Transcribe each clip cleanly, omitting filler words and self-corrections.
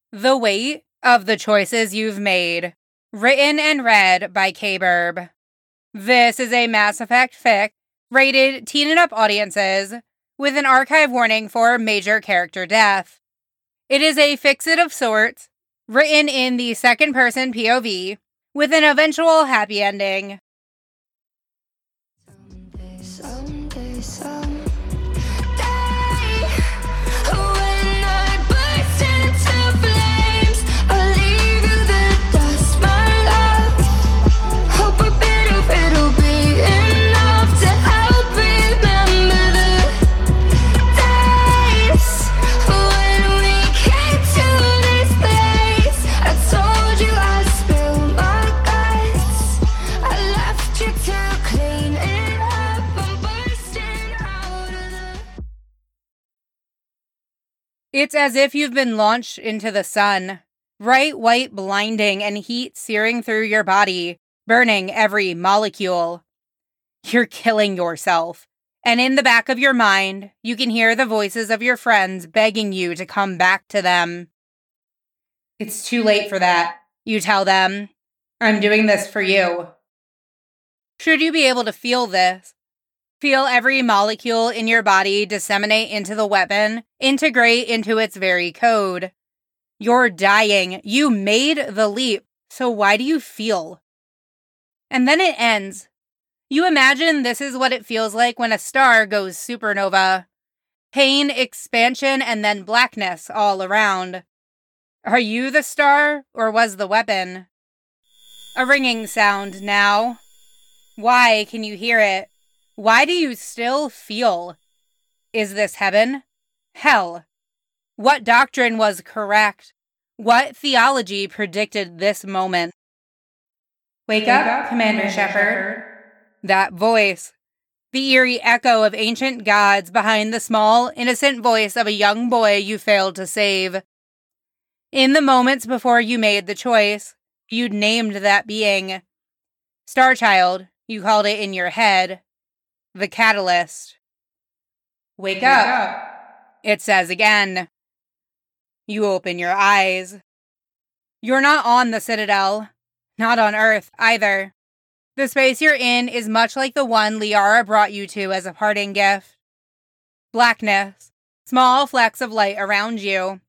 The Weight of the Choices You've Made. Written and read by K-Burb. This is a Mass Effect fic, rated teen and up audiences, with an archive warning for major character death. It is a fix-it of sorts, written in the second-person POV, with an eventual happy ending. It's as if you've been launched into the sun, bright white blinding and heat searing through your body, burning every molecule. You're killing yourself, and in the back of your mind, you can hear the voices of your friends begging you to come back to them. It's too late for that, you tell them. I'm doing this for you. Should you be able to feel this, feel every molecule in your body disseminate into the weapon, integrate into its very code. You're dying. You made the leap, so why do you feel? And then it ends. You imagine this is what it feels like when a star goes supernova. Pain, expansion, and then blackness all around. Are you the star, or was the weapon? A ringing sound now. Why can you hear it? Why do you still feel? Is this heaven? Hell? What doctrine was correct? What theology predicted this moment? Wake up, Commander Shepard. That voice. The eerie echo of ancient gods behind the small, innocent voice of a young boy you failed to save. In the moments before you made the choice, you'd named that being. Starchild, you called it in your head. The catalyst. Wake up, it says again. You open your eyes. You're not on the Citadel. Not on Earth, either. The space you're in is much like the one Liara brought you to as a parting gift. Blackness. Small flecks of light around you.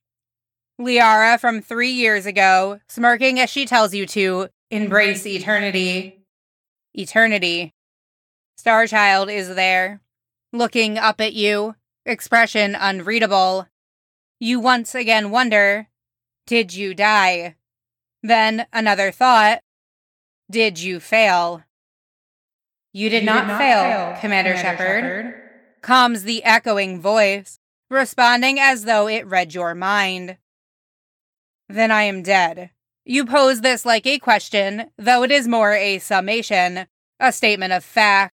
Liara from 3 years ago, smirking as she tells you to embrace eternity. Eternity. Starchild is there, looking up at you, expression unreadable. You once again wonder, did you die? Then another thought, did you fail? You did not fail, Commander Shepard, calms the echoing voice, responding as though it read your mind. Then I am dead. You pose this like a question, though it is more a summation, a statement of fact.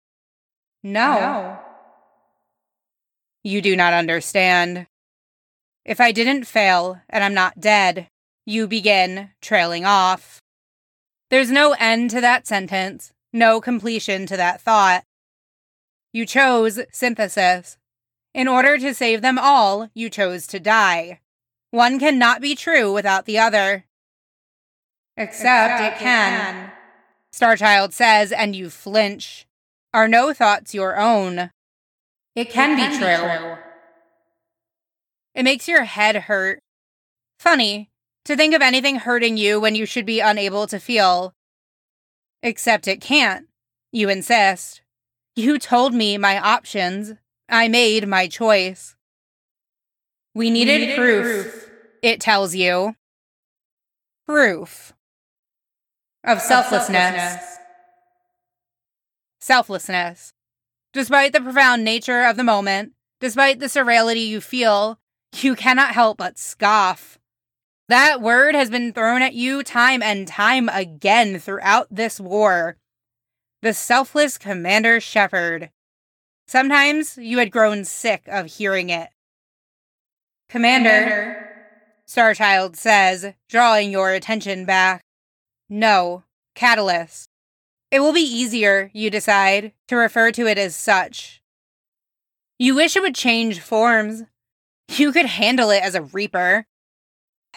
No. You do not understand. If I didn't fail, and I'm not dead, you begin trailing off. There's no end to that sentence, no completion to that thought. You chose synthesis. In order to save them all, you chose to die. One cannot be true without the other. Except it can. Starchild says, and you flinch. Are no thoughts your own? It can be true. It makes your head hurt. Funny, to think of anything hurting you when you should be unable to feel. Except it can't, you insist. You told me my options. I made my choice. We needed proof, it tells you. Proof. Of selflessness. Selflessness. Despite the profound nature of the moment, despite the surreality you feel, you cannot help but scoff. That word has been thrown at you time and time again throughout this war. The selfless Commander Shepard. Sometimes you had grown sick of hearing it. Commander, Starchild says, drawing your attention back. No, Catalyst. It will be easier, you decide, to refer to it as such. You wish it would change forms. You could handle it as a Reaper.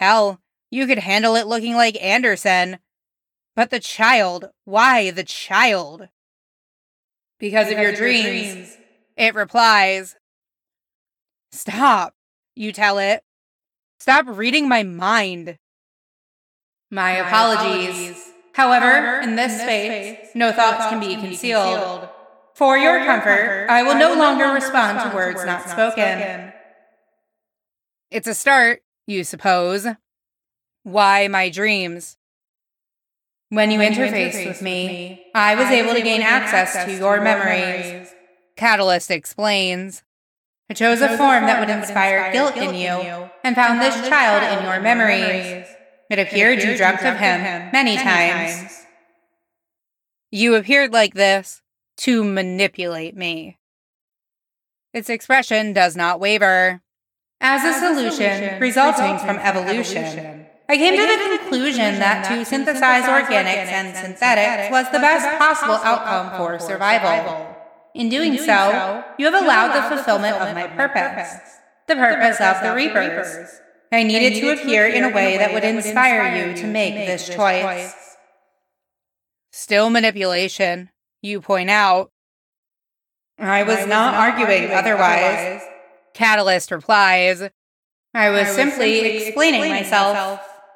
Hell, you could handle it looking like Anderson. But the child, why the child? Because of your dreams, it replies. Stop, you tell it. Stop reading my mind. My apologies. However, in this space, no thoughts can be concealed. For your comfort, I will no longer respond to words not spoken. It's a start, you suppose. Why my dreams? When you interfaced with me, I was able to gain access to your memories. Catalyst explains. I chose a form that would inspire guilt in you and found this child in your memories. It appeared you dreamt of him many times. You appeared like this to manipulate me. Its expression does not waver. As a solution resulting from evolution, I came to the conclusion that to synthesize organics and synthetics was the best possible outcome for survival. In doing so, you have allowed the fulfillment of my purpose, the purpose of the Reapers. I needed to appear in a way that would inspire you to make this choice. Still manipulation, you point out. I was not arguing otherwise. Catalyst replies. I was simply explaining myself.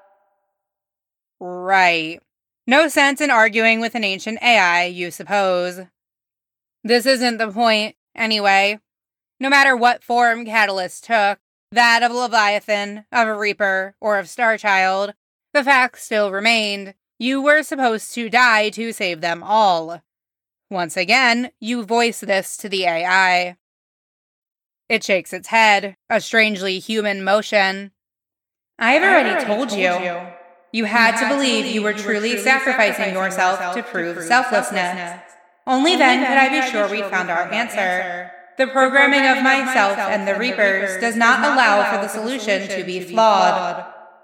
Right. No sense in arguing with an ancient AI, you suppose. This isn't the point, anyway. No matter what form Catalyst took, that of Leviathan, of a Reaper, or of Starchild, the fact still remained. You were supposed to die to save them all. Once again, you voice this to the AI. It shakes its head, a strangely human motion. I have already told you. You had to believe you were truly sacrificing yourself to prove selflessness. Only then could I be sure we found our answer. The programming of myself and the Reapers does not allow for the solution to be flawed.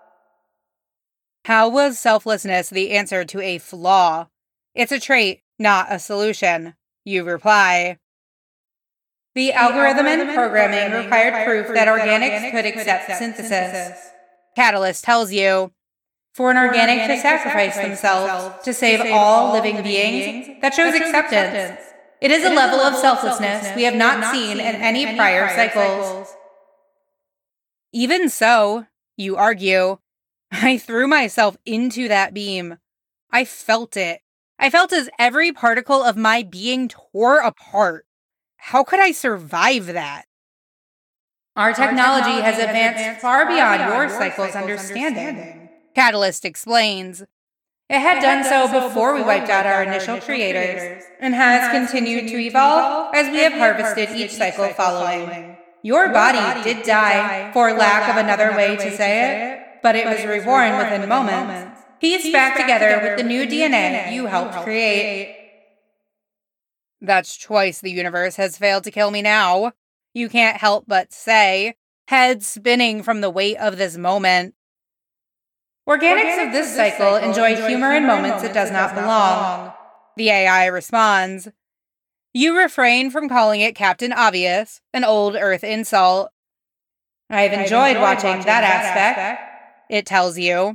How was selflessness the answer to a flaw? It's a trait, not a solution, you reply. The algorithm and programming required proof that organics could accept synthesis. Catalyst tells you. For an organic to sacrifice themselves to save all living beings, that shows acceptance. It is a level of selflessness we have not seen in any prior cycles. Even so, you argue, I threw myself into that beam. I felt it. I felt as every particle of my being tore apart. How could I survive that? Our technology has advanced far beyond your cycle's understanding. Catalyst explains. It had done so before we wiped out our initial creators, and has continued to evolve as we have harvested each cycle following. Your body did die, for lack of another way to say it, but it was reborn within moments, pieced back together with the new DNA you helped create. That's twice the universe has failed to kill me now. You can't help but say, head spinning from the weight of this moment. Organics of this cycle enjoy humor in moments it does not belong. The AI responds. You refrain from calling it Captain Obvious, an old Earth insult. I've enjoyed watching that aspect, it tells you.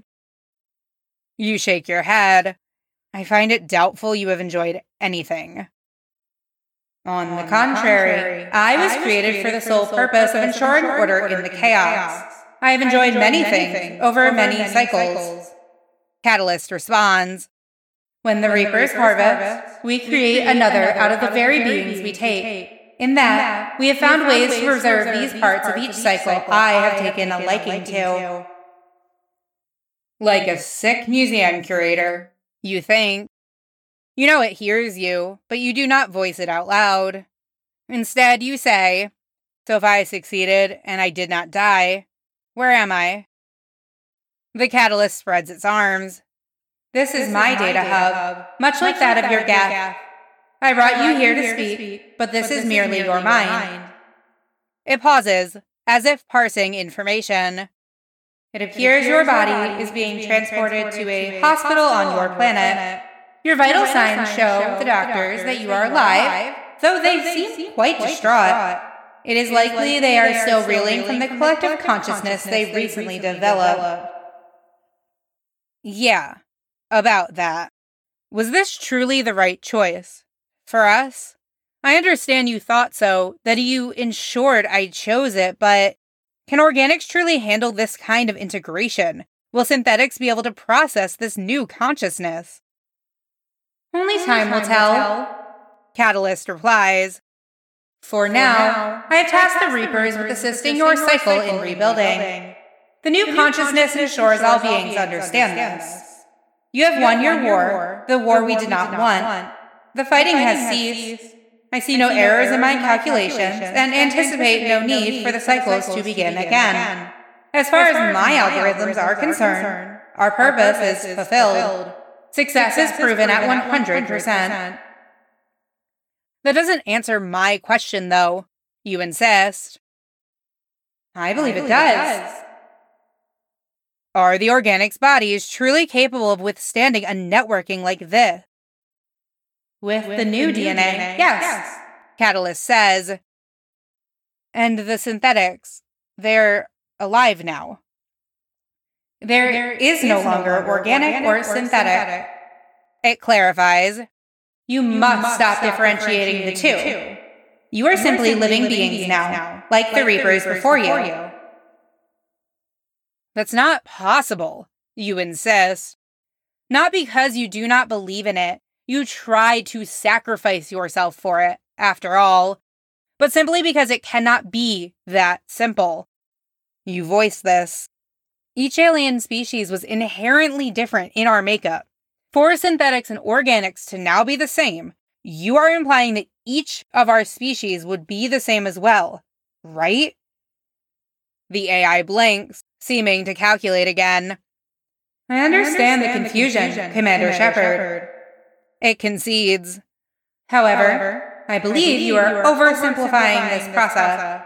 You shake your head. I find it doubtful you have enjoyed anything. On the contrary, I was created for the sole purpose of ensuring order in the chaos. I have enjoyed many things over many cycles. Catalyst responds. When the Reapers harvest, we create another out of the very beings we take. In that, we have found ways to preserve these parts of each cycle I have taken a liking to. Like a sick museum curator, you think. You know it hears you, but you do not voice it out loud. Instead, you say, so if I succeeded and I did not die, where am I? The Catalyst spreads its arms. This is my data hub, much like that of your GAF. I brought you here to speak, but this is merely your mind. It pauses, as if parsing information. It appears your body is being transported to a hospital on your planet. Your vital signs show the doctors that you are alive, though they seem quite distraught. It is likely they are still reeling from the collective consciousness they recently developed. Yeah, about that. Was this truly the right choice? For us? I understand you thought so, that you ensured I chose it, but can organics truly handle this kind of integration? Will synthetics be able to process this new consciousness? Only time will tell, Catalyst replies. For now, I have tasked the Reapers with assisting your cycle in rebuilding. The new consciousness ensures all beings understand this. You have won your war, the war we did not want. The fighting has ceased. I see no errors in my calculations and anticipate no need for the cycles to begin again. As far as my algorithms are concerned, our purpose is fulfilled. Success is proven at 100%. That doesn't answer my question, though. You insist. I believe it does. Are the organics' bodies truly capable of withstanding a networking like this? With the new DNA, yes, Catalyst says. And the synthetics, they're alive now. There is no longer organic or synthetic. It clarifies. You must stop differentiating the two. You are simply living beings now, like the Reapers before you. That's not possible, you insist. Not because you do not believe in it. You try to sacrifice yourself for it, after all, but simply because it cannot be that simple. You voice this. Each alien species was inherently different in our makeup. For synthetics and organics to now be the same, you are implying that each of our species would be the same as well, right? The AI blinks, seeming to calculate again. I understand the confusion, Commander Shepard. It concedes. However, I believe you are oversimplifying this process.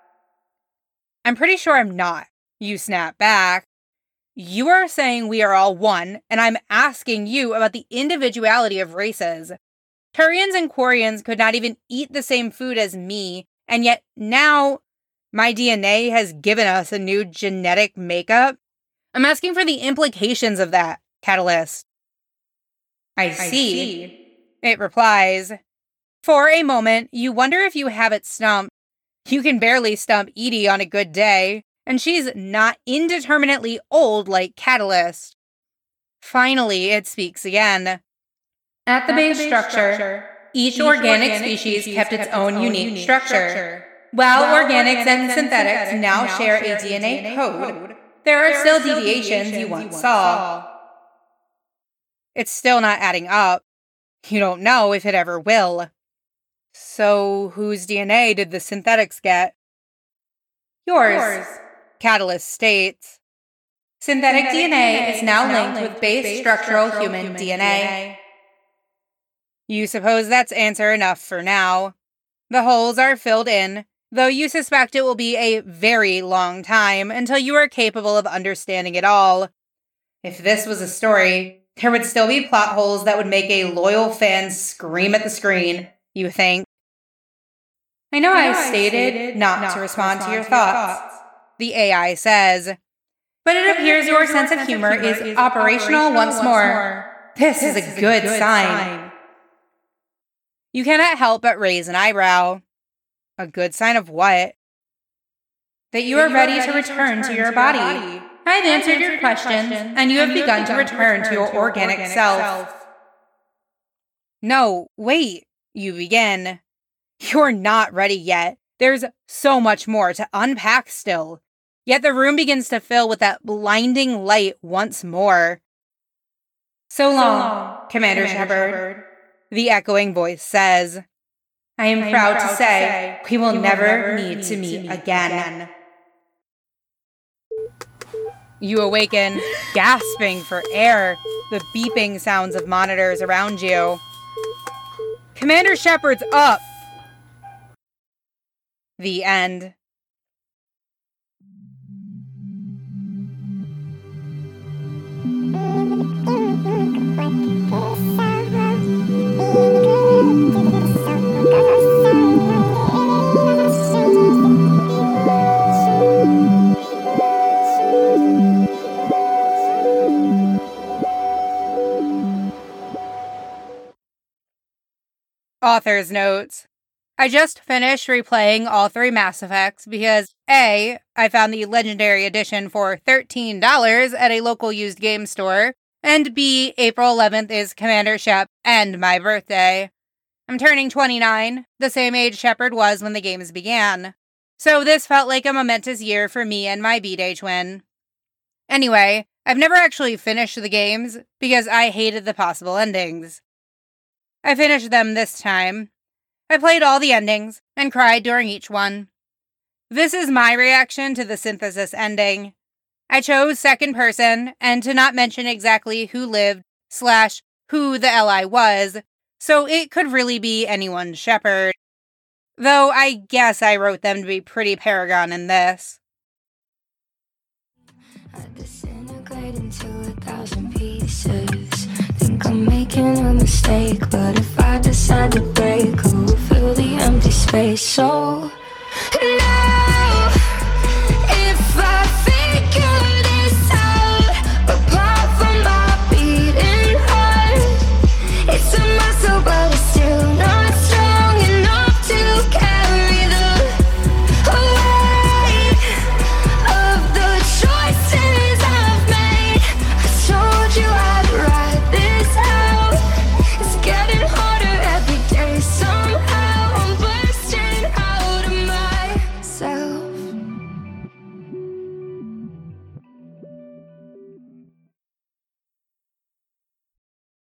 I'm pretty sure I'm not, you snap back. You are saying we are all one, and I'm asking you about the individuality of races. Turians and Quarians could not even eat the same food as me, and yet now my DNA has given us a new genetic makeup? I'm asking for the implications of that, Catalyst. I see. It replies. For a moment, you wonder if you have it stumped. You can barely stump Edie on a good day, and she's not indeterminately old like Catalyst. Finally, it speaks again. At the base structure, each organic species kept its own unique structure. While organics and synthetics now share a DNA code, there are still deviations you once saw. It's still not adding up. You don't know if it ever will. So, whose DNA did the synthetics get? Yours, Catalyst states. Synthetic DNA is now linked with base structural human DNA. You suppose that's answer enough for now. The holes are filled in, though you suspect it will be a very long time until you are capable of understanding it all. If this was a story, there would still be plot holes that would make a loyal fan scream at the screen, you think. I know I stated not to respond to your thoughts, the AI says, but it appears your sense of humor is operational once more. This is a good sign. You cannot help but raise an eyebrow. A good sign of what? That you are ready to return to your body. I have answered your questions, and you have begun to return to your organic self. No, wait, you begin. You're not ready yet. There's so much more to unpack still. Yet the room begins to fill with that blinding light once more. So long, Commander Shepard, the echoing voice says. I am proud to say we will never need to meet again. You awaken, gasping for air, the beeping sounds of monitors around you. Commander Shepard's up! The end. Author's notes. I just finished replaying all 3 Mass Effects because A, I found the Legendary Edition for $13 at a local used game store, and B, April 11th is Commander Shep and my birthday. I'm turning 29, the same age Shepard was when the games began. So this felt like a momentous year for me and my B-Day twin. Anyway, I've never actually finished the games because I hated the possible endings. I finished them this time. I played all the endings and cried during each one. This is my reaction to the Synthesis ending. I chose second person and to not mention exactly who lived / who the Li was, so it could really be anyone's Shepard. Though I guess I wrote them to be pretty Paragon in this. I disintegrate into 1,000 pieces. Think I'm making a mistake, but if I decide to break, who will fill the empty space? So